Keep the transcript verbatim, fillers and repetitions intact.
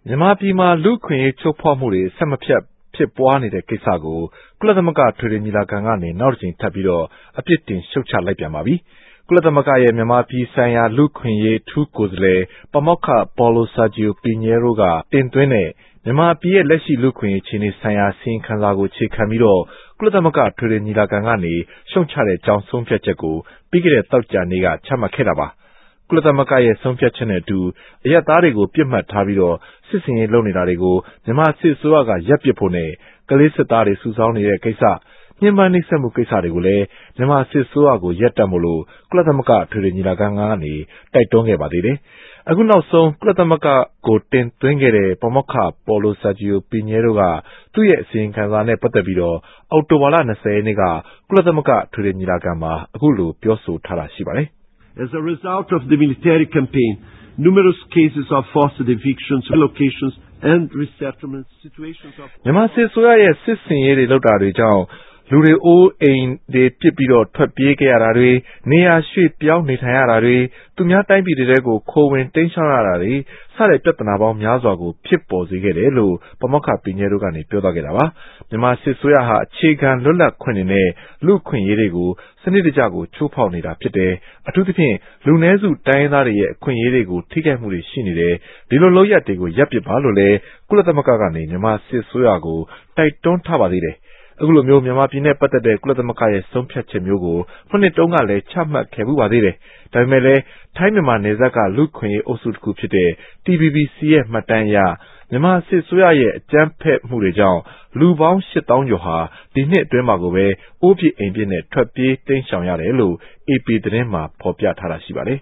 မြန်မာပြည်မှာလူ့အခွင့်အရေးချိုးဖောက်မှုတွေဆက်မပြတ်ဖြစ်ပွားနေတဲ့ကိစ္စကိုကုလသမဂ္ဂအထွေထွေညီလာခံကနေနောက်တစ်ကြိမ်ထပ်ပြီးအပြစ်တင်ရှုတ်ချလိုက်ပြန်ပါပြီ။ကုလသမဂ္ဂရဲ့မြန်မာပြည်ဆိုင်ရာလူ့အခွင့်အရေးအထူးကိုယ်စားလှယ်ပါမောက္ခပေါလိုဆာဂျီယိုပီညဲရိုကတင်သွင်းတဲ့မြန်မာပြည်ရဲ့လက်ရှိလူ့အခွင့်အရေးအခြေအနေဆိုင်ရာအစီရင်ခံစာကိုအခြေခံပြီးကုလသမဂ္ဂအထွေထွေညီလာခံကနေရှုတ်ချတဲ့အကြောင်းဆုံးဖြတ်ချက်ကိုပြီးခဲ့တဲ့သောကြာနေ့ကချမှတ်ခဲ့တာပါ။ကုလသမဂ္ဂရဲ့ဆုံးဖြတ်ချက်နဲ့အတူအရပ်သားတွေကိုပြစ်မှတ်ထားပြီးစစ်ဆင်ရေးလုပ်နေတာတွေကိုမြန်မာစစ်အစိုးရကရပ်ပစ်ဖို့နဲ့ကလေးစစ်သားတွေစုဆောင်းနေတဲ့ကိစ္စညှဉ်းပန်းနှိပ်စက်မှုကိစ္စတွေကိုလည်းမြန်မာစစ်အစိုးရကိုရပ်တန့်ဖို့လို့ကုလသမဂ္ဂအထွေထွေညီလာခံကနေတိုက်တွန်းခဲ့ပါသေးတယ်။အခုနောက်ဆုံးကုလသမဂ္ဂကိုတင်သွင်းခဲ့တဲ့ပါမောက္ခပေါလိုဆာဂျီယိုပီညဲရိုကသူ့ရဲ့အစီရင်ခံစာနဲ့ပတ်သက်ပြီးအောက်တိုဘာလ၂၀ရက်နေ့ကကုလသမဂ္ဂအထွေထွေညီလာခံမှာအခုလိုပြောဆိုထားတာရှိပါတယ်။ As a result of the military campaign, numerous cases of forced evictions, relocations and resettlement situations of မြန်မာစစ်အစိုးရရဲ့စစ်ဆင်ရေးတွေလုပ်တာတွေကြောင့်လူတွေအိုးအိမ်တွေပြစ်ပြီးထွက်ပြေးခဲ့ရတာတွေနေရာရွှေ့ပြောင်းနေထိုင်ရတာတွေသူများတိုင်းပြည်တွေကိုခိုးဝင်တိမ်းရှောင်ရတာတွေစတဲ့ပြဿနာပေါင်းများစွာကိုဖြစ်ပေါ်စေခဲ့တယ်လို့ပါမောက္ခပီညဲရိုကနေပြောသွားခဲ့တာပါ။မြန်မာစစ်အစိုးရဟာအခြေခံလွတ်လပ်ခွင့်တွေနဲ့လူ့အခွင့်အရေးတွေကိုစနစ်တကျကိုချိုးဖောက်နေတာဖြစ်တယ်။အထူးသဖြင့်လူနည်းစုတိုင်းရင်းသားတွေရဲ့အခွင့်အရေးတွေကိုထိခိုက်မှုတွေရှိနေတယ်။ဒီလိုလုပ်ရပ်တွေကိုရပ်ပစ်ပါလို့လည်းကုလသမဂ္ဂကနေမြန်မာစစ်အစိုးရကိုတိုက်တွန်းထားပါသေးတယ်။အခုလိုမျိုးမြန်မာပြည်နဲ့ပတ်သက်တဲ့ကုလသမဂ္ဂရဲ့ဆုံးဖြတ်ချက်မျိုးကိုခုနှစ်တုန်းကလည်းချမှတ်ခဲ့မှုပါသေးတယ်။ဒါပေမဲ့လည်းထိုင်းမြန်မာနယ်စပ်ကလူ့အခွင့်အရေးအုပ်စုတစ်ခုဖြစ်တဲ့ T B B C ရဲ့မှတ်တမ်းအရမြန်မာစစ်အစိုးရရဲ့အကြမ်းဖက်မှုတွေကြောင့်လူပေါင်းရှစ်သောင်းကျော်ဟာဒီနှစ်အတွင်းမှာကိုပဲအိုးပစ်အိမ်ပစ်နဲ့ထွက်ပြေးတိမ်းရှောင်ရတယ်လို့ A P သတင်းမှာဖော်ပြထားတာရှိပါတယ်